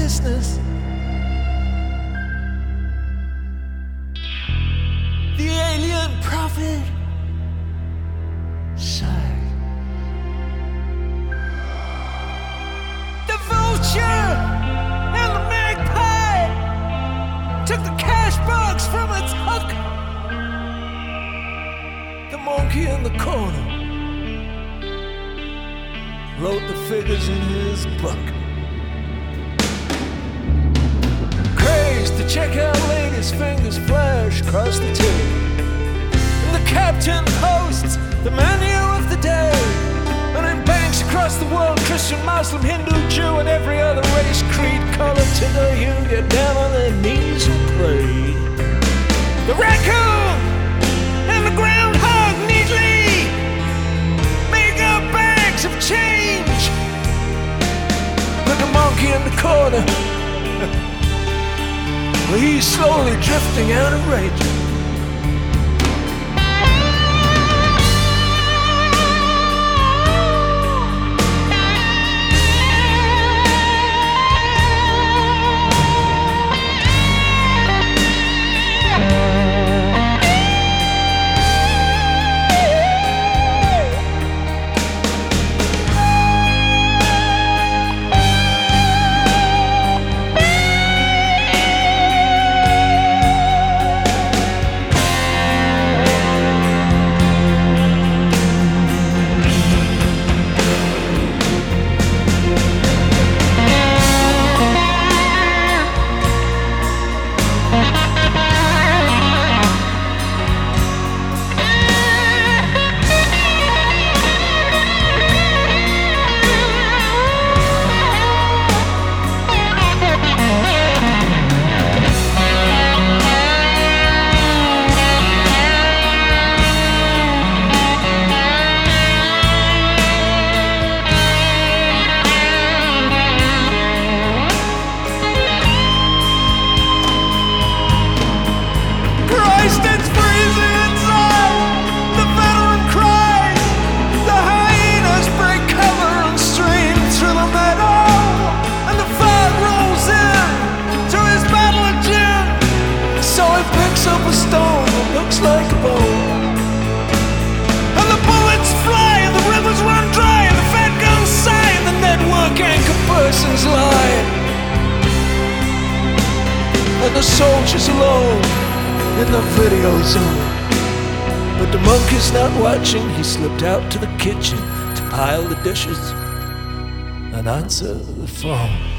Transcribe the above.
business. The alien prophet sighed. The vulture and the magpie took the cash box from its hook. The monkey in the corner wrote the figures in his book. Crazed to check out ladies' fingers flash across the tube. And the captain posts the menu of the day. And in banks across the world, Christian, Muslim, Hindu, Jew, and every other race, creed, color, tinter, hue, get down on their knees and pray. The raccoon and the groundhog neatly make up bags of change. But the monkey in the corner, well, he's slowly drifting out of range. Up a stone that looks like a bone, and the bullets fly, and the rivers run dry, and the fat guns sigh, and the network anchor persons lie, and the soldiers alone in the video zone. But the monkey's not watching. He slipped out to the kitchen to pile the dishes and answer the phone.